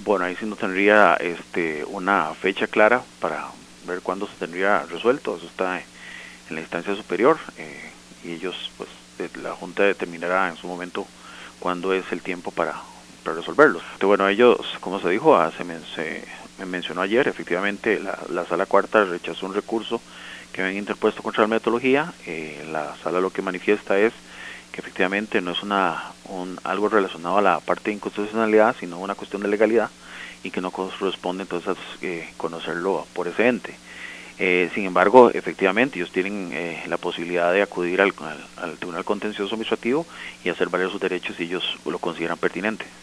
Bueno, ahí sí no tendría una fecha clara para ver cuándo se tendría resuelto. Eso está en la instancia superior y ellos, pues, la Junta determinará en su momento cuándo es el tiempo para resolverlos. Bueno, ellos, como se dijo, se mencionó ayer, efectivamente la Sala Cuarta rechazó un recurso que habían interpuesto contra la metodología. La Sala lo que manifiesta es que efectivamente no es algo relacionado a la parte de inconstitucionalidad, sino una cuestión de legalidad y que no corresponde entonces conocerlo por ese ente. Sin embargo, efectivamente, ellos tienen la posibilidad de acudir al Tribunal Contencioso Administrativo y hacer valer sus derechos si ellos lo consideran pertinente.